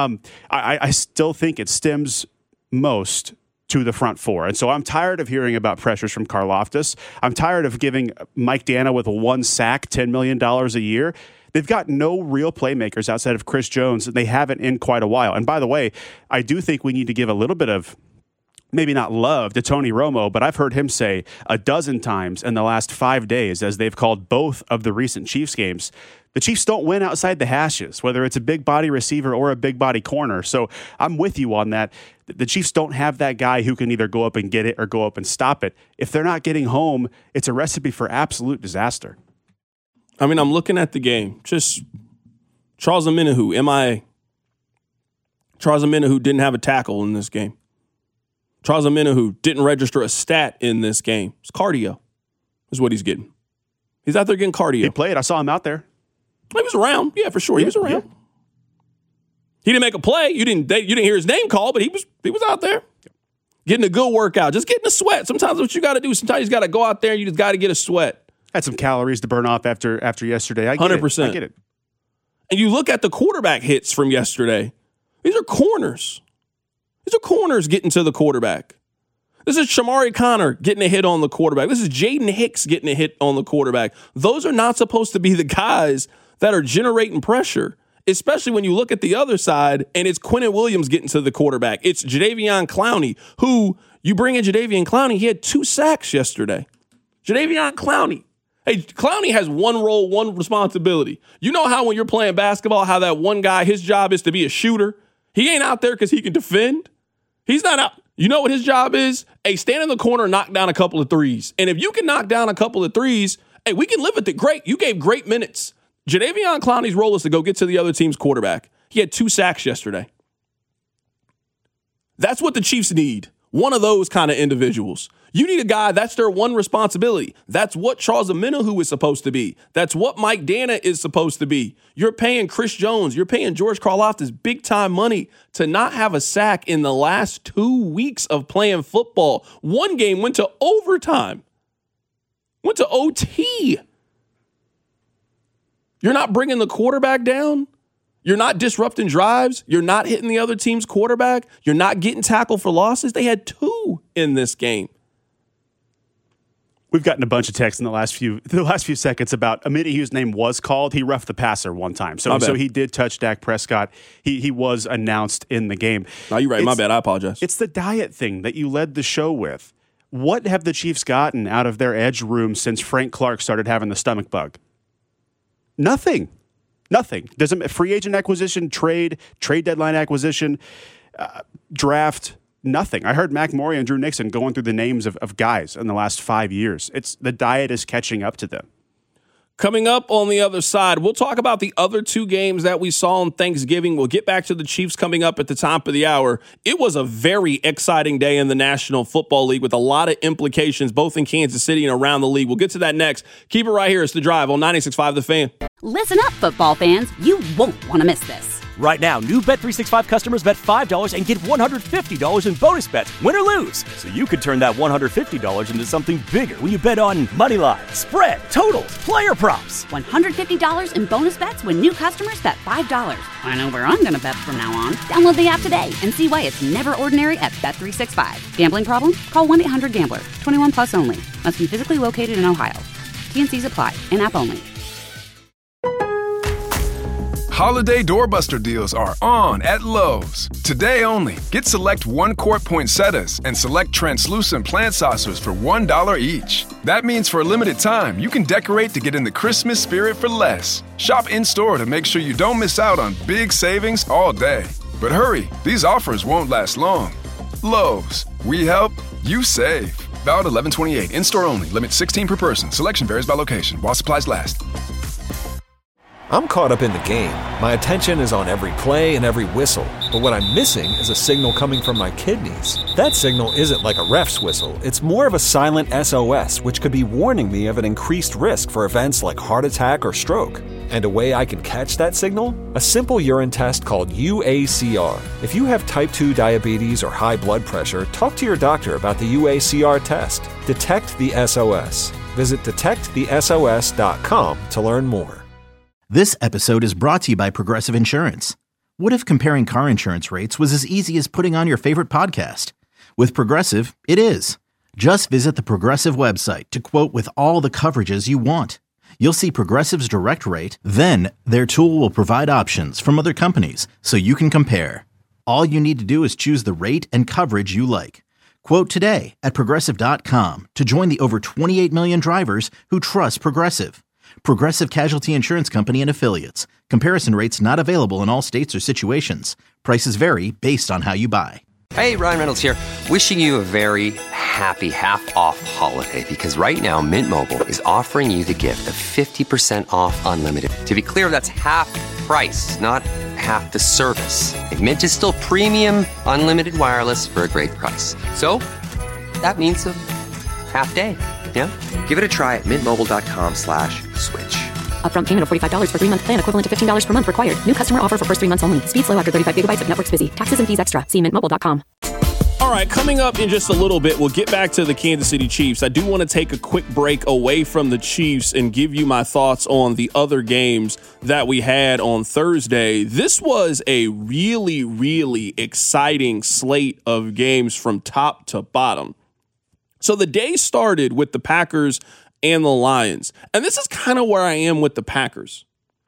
I still think it stems most to the front four. And so I'm tired of hearing about pressures from Karlaftis. I'm tired of giving Mike Danna with one sack $10 million a year. They've got no real playmakers outside of Chris Jones, and they haven't in quite a while. And by the way, I do think we need to give a little bit of, maybe not love, to Tony Romo, but I've heard him say a dozen times in the last 5 days, as they've called both of the recent Chiefs games, the Chiefs don't win outside the hashes, whether it's a big body receiver or a big body corner. So I'm with you on that. The Chiefs don't have that guy who can either go up and get it or go up and stop it. If they're not getting home, it's a recipe for absolute disaster. I mean, I'm looking at the game. Just Charles Omenihu, MIA. Charles Omenihu didn't have a tackle in this game. Charles Omenihu didn't register a stat in this game. It's cardio is what he's getting. He's out there getting cardio. He played. I saw him out there. He was around. Yeah, for sure. He was around. Yeah. He didn't make a play. You didn't hear his name called, but he was out there. Getting a good workout. Just getting a sweat. Sometimes what you got to do, sometimes you got to go out there and you just got to get a sweat. Had some calories to burn off after yesterday. I get 100%. I get it. And you look at the quarterback hits from yesterday. These are corners. These are corners getting to the quarterback. This is Shamari Connor getting a hit on the quarterback. This is Jaden Hicks getting a hit on the quarterback. Those are not supposed to be the guys that are generating pressure, especially when you look at the other side and it's Quinnen Williams getting to the quarterback. It's Jadeveon Clowney, who you bring in Jadeveon Clowney. He had 2 sacks yesterday. Jadeveon Clowney. Hey, Clowney has one role, one responsibility. You know how when you're playing basketball, how that one guy, his job is to be a shooter? He ain't out there because he can defend. He's not out. You know what his job is? Hey, stand in the corner and knock down a couple of threes. And if you can knock down a couple of threes, hey, we can live with it. Great. You gave great minutes. Jadeveon Clowney's role is to go get to the other team's quarterback. He had 2 sacks yesterday. That's what the Chiefs need. One of those kind of individuals. You need a guy, that's their one responsibility. That's what Charles Omenihu is supposed to be. That's what Mike Danna is supposed to be. You're paying Chris Jones, you're paying George Karlaftis big-time money to not have a sack in the last 2 weeks of playing football. One game went to overtime. Went to OT. You're not bringing the quarterback down. You're not disrupting drives. You're not hitting the other team's quarterback. You're not getting tackled for losses. They had 2 in this game. We've gotten a bunch of texts in the last few seconds about Amity, whose name was called. He roughed the passer one time. So he did touch Dak Prescott. He was announced in the game. No, you're right. My bad. I apologize. It's the diet thing that you led the show with. What have the Chiefs gotten out of their edge room since Frank Clark started having the stomach bug? Nothing. Doesn't free agent acquisition, trade deadline acquisition, draft. Nothing. I heard Mac Murray and Drew Nixon going through the names of guys in the last 5 years. It's the diet is catching up to them. Coming up on the other side, we'll talk about the other 2 games that we saw on Thanksgiving. We'll get back to the Chiefs coming up at the top of the hour. It was a very exciting day in the National Football League with a lot of implications, both in Kansas City and around the league. We'll get to that next. Keep it right here. It's The Drive on 96.5 The Fan. Listen up, football fans. You won't want to miss this. Right now, new Bet365 customers bet $5 and get $150 in bonus bets, win or lose. So you could turn that $150 into something bigger when you bet on money line, spread, totals, player props. $150 in bonus bets when new customers bet $5. I know where I'm going to bet from now on. Download the app today and see why it's never ordinary at Bet365. Gambling problem? Call 1-800-GAMBLER. 21 plus only. Must be physically located in Ohio. T&Cs apply. In-app only. Holiday doorbuster deals are on at Lowe's. Today only, get select 1-quart poinsettias and select translucent plant saucers for $1 each. That means for a limited time, you can decorate to get in the Christmas spirit for less. Shop in-store to make sure you don't miss out on big savings all day. But hurry, these offers won't last long. Lowe's, we help, you save. Valid 11/28, in-store only, limit 16 per person. Selection varies by location, while supplies last. I'm caught up in the game. My attention is on every play and every whistle. But what I'm missing is a signal coming from my kidneys. That signal isn't like a ref's whistle. It's more of a silent SOS, which could be warning me of an increased risk for events like heart attack or stroke. And a way I can catch that signal? A simple urine test called UACR. If you have type 2 diabetes or high blood pressure, talk to your doctor about the UACR test. Detect the SOS. Visit detectthesos.com to learn more. This episode is brought to you by Progressive Insurance. What if comparing car insurance rates was as easy as putting on your favorite podcast? With Progressive, it is. Just visit the Progressive website to quote with all the coverages you want. You'll see Progressive's direct rate, then their tool will provide options from other companies so you can compare. All you need to do is choose the rate and coverage you like. Quote today at Progressive.com to join the over 28 million drivers who trust Progressive. Progressive Casualty Insurance Company and Affiliates. Comparison rates not available in all states or situations. Prices vary based on how you buy. Hey, Ryan Reynolds here. Wishing you a very happy half-off holiday because right now Mint Mobile is offering you the gift of 50% off unlimited. To be clear, that's half price, not half the service. And Mint is still premium unlimited wireless for a great price. So that means a half day. Yeah? Give it a try at mintmobile.com/switch. Upfront payment of $45 for 3-month plan, equivalent to $15 per month required. New customer offer for first 3 months only. Speed slow after 35 gigabytes if network's busy. Taxes and fees extra. See mintmobile.com. All right, coming up in just a little bit, we'll get back to the Kansas City Chiefs. I do want to take a quick break away from the Chiefs and give you my thoughts on the other games that we had on Thursday. This was a really, really exciting slate of games from top to bottom. So the day started with the Packers and the Lions. And this is kind of where I am with the Packers.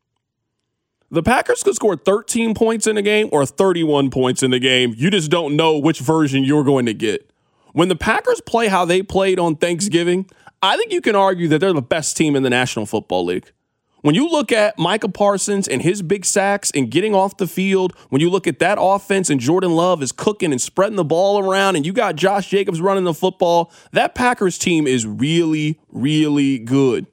The Packers could score 13 points in a game or 31 points in a game. You just don't know which version you're going to get. When the Packers play how they played on Thanksgiving, I think you can argue that they're the best team in the National Football League. When you look at Micah Parsons and his big sacks and getting off the field, when you look at that offense and Jordan Love is cooking and spreading the ball around and you got Josh Jacobs running the football, that Packers team is really, really good.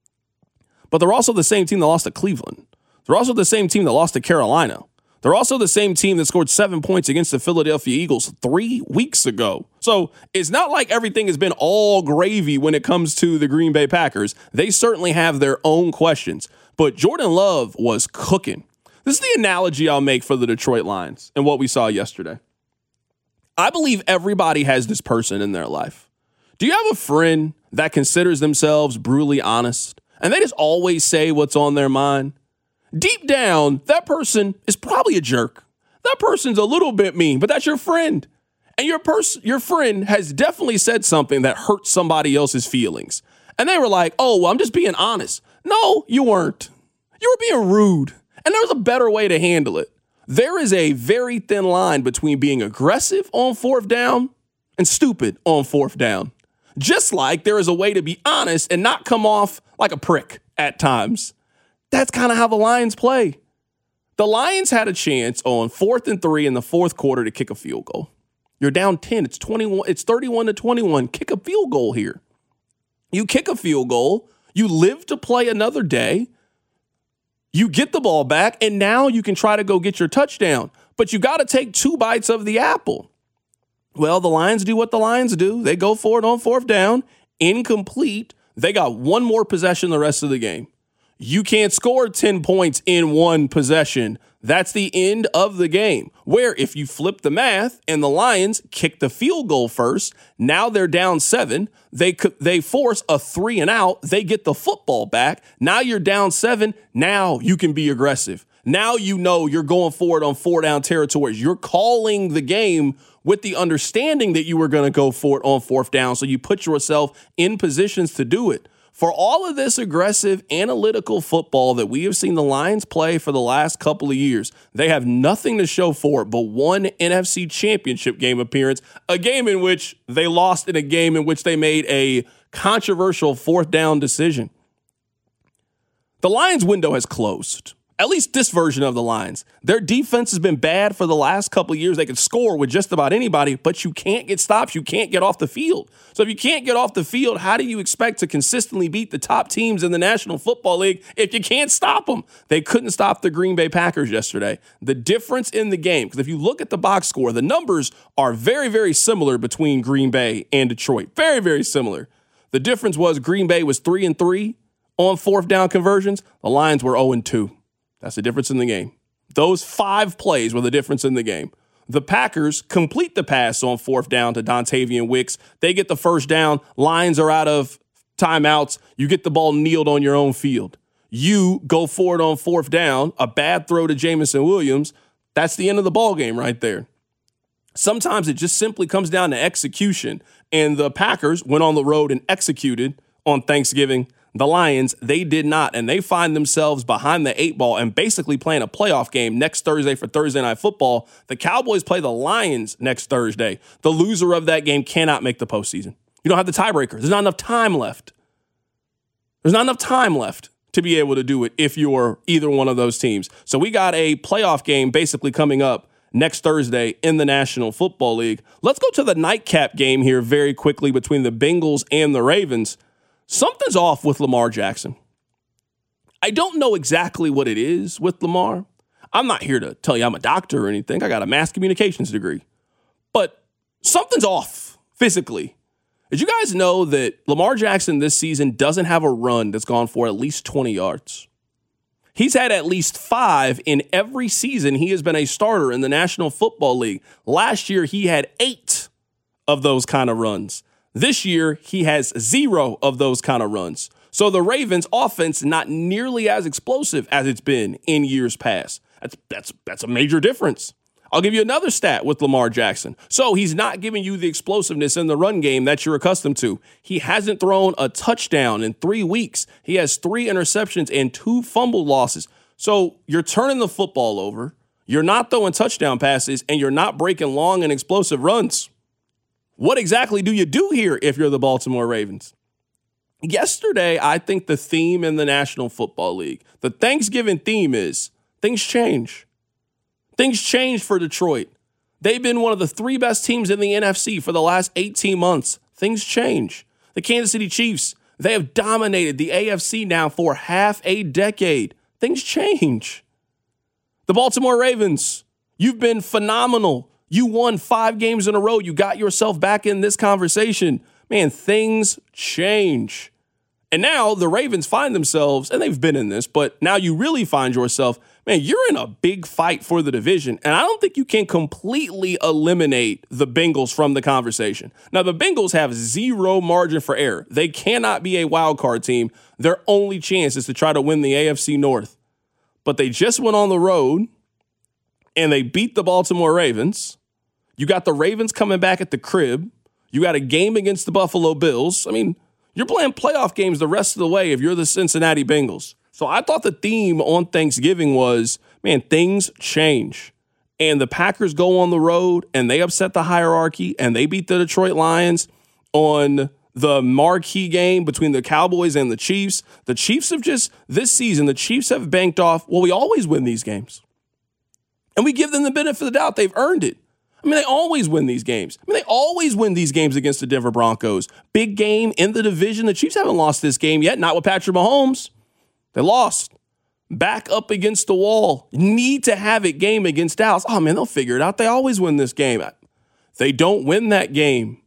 But they're also the same team that lost to Cleveland. They're also the same team that lost to Carolina. They're also the same team that scored 7 points against the Philadelphia Eagles 3 weeks ago. So it's not like everything has been all gravy when it comes to the Green Bay Packers. They certainly have their own questions. But Jordan Love was cooking. This is the analogy I'll make for the Detroit Lions and what we saw yesterday. I believe everybody has this person in their life. Do you have a friend that considers themselves brutally honest and they just always say what's on their mind? Deep down, that person is probably a jerk. That person's a little bit mean, but that's your friend. And your friend has definitely said something that hurt somebody else's feelings. And they were like, oh, well, I'm just being honest. No, you weren't. You were being rude. And there was a better way to handle it. There is a very thin line between being aggressive on fourth down and stupid on fourth down. Just like there is a way to be honest and not come off like a prick at times. That's kind of how the Lions play. The Lions had a chance on 4th and 3 in the fourth quarter to kick a field goal. You're down 10. It's 31-21. Kick a field goal here. You kick a field goal. You live to play another day. You get the ball back, and now you can try to go get your touchdown. But you got to take 2 bites of the apple. Well, the Lions do what the Lions do. They go for it on fourth down. Incomplete. They got 1 more possession the rest of the game. You can't score 10 points in 1 possession. That's the end of the game. Where if you flip the math and the Lions kick the field goal first, now they're down 7. They force a 3 and out. They get the football back. Now you're down 7. Now you can be aggressive. Now you know you're going for it on 4 down territories. You're calling the game with the understanding that you were going to go for it on 4th down. So you put yourself in positions to do it. For all of this aggressive, analytical football that we have seen the Lions play for the last couple of years, they have nothing to show for it but 1 NFC Championship game appearance, a game in which they lost in a game in which they made a controversial 4th down decision. The Lions window has closed. At least this version of the Lions. Their defense has been bad for the last couple of years. They can score with just about anybody, but you can't get stops. You can't get off the field. So if you can't get off the field, how do you expect to consistently beat the top teams in the National Football League if you can't stop them? They couldn't stop the Green Bay Packers yesterday. The difference in the game, because if you look at the box score, the numbers are very, very similar between Green Bay and Detroit. Very, very similar. The difference was Green Bay was 3-3 on fourth down conversions, the Lions were 0-2. That's the difference in the game. Those 5 plays were the difference in the game. The Packers complete the pass on fourth down to Dontavian Wicks. They get the first down. Lions are out of timeouts. You get the ball kneeled on your own field. You go for it on fourth down, a bad throw to Jameson Williams. That's the end of the ball game right there. Sometimes it just simply comes down to execution. And the Packers went on the road and executed on Thanksgiving. The Lions, they did not, and they find themselves behind the 8 ball and basically playing a playoff game next Thursday for Thursday Night Football. The Cowboys play the Lions next Thursday. The loser of that game cannot make the postseason. You don't have the tiebreaker. There's not enough time left. There's not enough time left to be able to do it if you're either one of those teams. So we got a playoff game basically coming up next Thursday in the National Football League. Let's go to the nightcap game here very quickly between the Bengals and the Ravens. Something's off with Lamar Jackson. I don't know exactly what it is with Lamar. I'm not here to tell you I'm a doctor or anything. I got a mass communications degree. But something's off physically. Did you guys know that Lamar Jackson this season doesn't have a run that's gone for at least 20 yards? He's had at least 5 in every season he has been a starter in the National Football League. Last year, he had 8 of those kind of runs. This year, he has 0 of those kind of runs. So the Ravens' offense not nearly as explosive as it's been in years past. That's a major difference. I'll give you another stat with Lamar Jackson. So he's not giving you the explosiveness in the run game that you're accustomed to. He hasn't thrown a touchdown in 3 weeks. He has 3 interceptions and 2 fumble losses. So you're turning the football over. You're not throwing touchdown passes, and you're not breaking long and explosive runs. What exactly do you do here if you're the Baltimore Ravens? Yesterday, I think the theme in the National Football League, the Thanksgiving theme is things change. Things change for Detroit. They've been one of the 3 best teams in the NFC for the last 18 months. Things change. The Kansas City Chiefs, they have dominated the AFC now for half a decade. Things change. The Baltimore Ravens, you've been phenomenal. You won 5 games in a row. You got yourself back in this conversation. Man, things change. And now the Ravens find themselves, and they've been in this, but now you really find yourself, man, you're in a big fight for the division. And I don't think you can completely eliminate the Bengals from the conversation. Now, the Bengals have 0 margin for error. They cannot be a wild card team. Their only chance is to try to win the AFC North. But they just went on the road, and they beat the Baltimore Ravens. You got the Ravens coming back at the crib. You got a game against the Buffalo Bills. I mean, you're playing playoff games the rest of the way if you're the Cincinnati Bengals. So I thought the theme on Thanksgiving was, man, things change. And the Packers go on the road, and they upset the hierarchy, and they beat the Detroit Lions on the marquee game between the Cowboys and the Chiefs. The Chiefs have just, this season, the Chiefs have banked off, well, we always win these games. And we give them the benefit of the doubt. They've earned it. I mean, they always win these games. They always win these games against the Denver Broncos. Big game in the division. The Chiefs haven't lost this game yet, not with Patrick Mahomes. They lost. Back up against the wall. Need to have it game against Dallas. Oh, man, they'll figure it out. They always win this game. They don't win that game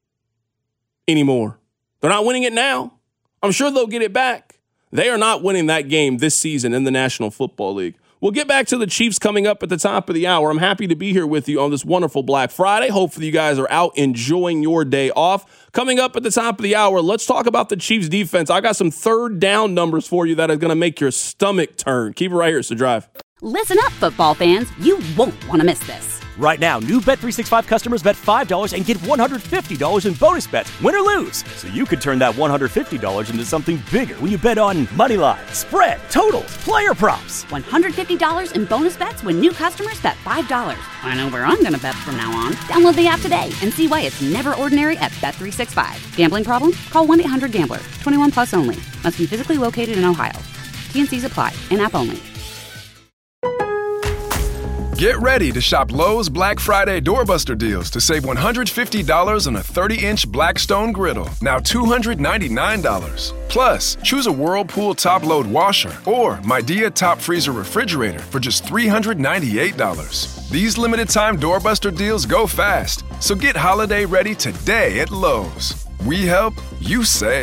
anymore. They're not winning it now. I'm sure they'll get it back. They are not winning that game this season in the National Football League. We'll get back to the Chiefs coming up at the top of the hour. I'm happy to be here with you on this wonderful Black Friday. Hopefully you guys are out enjoying your day off. Coming up at the top of the hour, let's talk about the Chiefs defense. I got some third down numbers for you that are going to make your stomach turn. Keep it right here. It's The Drive. Listen up, football fans. You won't want to miss this. Right now, new Bet365 customers bet $5 and get $150 in bonus bets, win or lose. So you could turn that $150 into something bigger when you bet on money line, spread, totals, player props. $150 in bonus bets when new customers bet $5. I know where I'm going to bet from now on. Download the app today and see why it's never ordinary at Bet365. Gambling problem? Call 1-800-GAMBLER. 21 plus only. Must be physically located in Ohio. T&Cs apply. In-app only. Get ready to shop Lowe's Black Friday Doorbuster deals to save $150 on a 30-inch Blackstone griddle, now $299. Plus, choose a Whirlpool top-load washer or Midea top freezer refrigerator for just $398. These limited-time Doorbuster deals go fast, so get holiday ready today at Lowe's. We help, you save.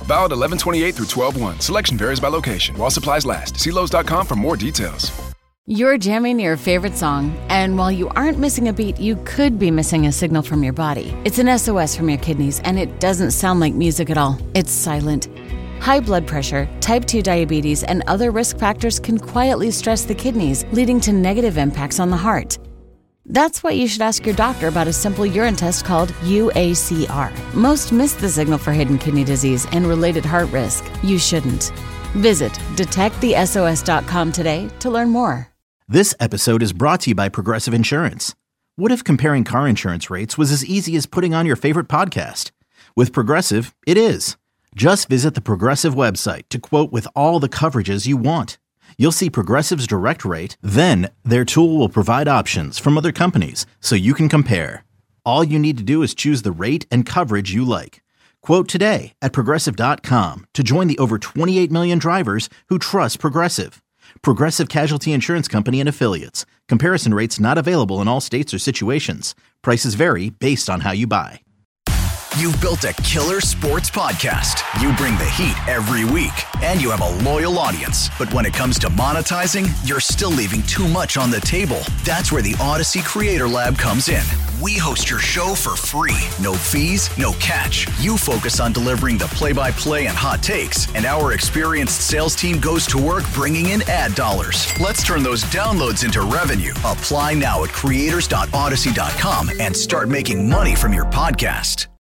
Valid 11/28 through 12/1. Selection varies by location. While supplies last. See Lowe's.com for more details. You're jamming your favorite song, and while you aren't missing a beat, you could be missing a signal from your body. It's an SOS from your kidneys, and it doesn't sound like music at all. It's silent. High blood pressure, type 2 diabetes, and other risk factors can quietly stress the kidneys, leading to negative impacts on the heart. That's why you should ask your doctor about a simple urine test called UACR. Most miss the signal for hidden kidney disease and related heart risk. You shouldn't. Visit detectthesos.com today to learn more. This episode is brought to you by Progressive Insurance. What if comparing car insurance rates was as easy as putting on your favorite podcast? With Progressive, it is. Just visit the Progressive website to quote with all the coverages you want. You'll see Progressive's direct rate, then their tool will provide options from other companies so you can compare. All you need to do is choose the rate and coverage you like. Quote today at Progressive.com to join the over 28 million drivers who trust Progressive. Progressive Casualty Insurance Company and Affiliates. Comparison rates not available in all states or situations. Prices vary based on how you buy. You've built a killer sports podcast. You bring the heat every week, and you have a loyal audience. But when it comes to monetizing, you're still leaving too much on the table. That's where the Odyssey Creator Lab comes in. We host your show for free. No fees, no catch. You focus on delivering the play-by-play and hot takes, and our experienced sales team goes to work bringing in ad dollars. Let's turn those downloads into revenue. Apply now at creators.odyssey.com and start making money from your podcast.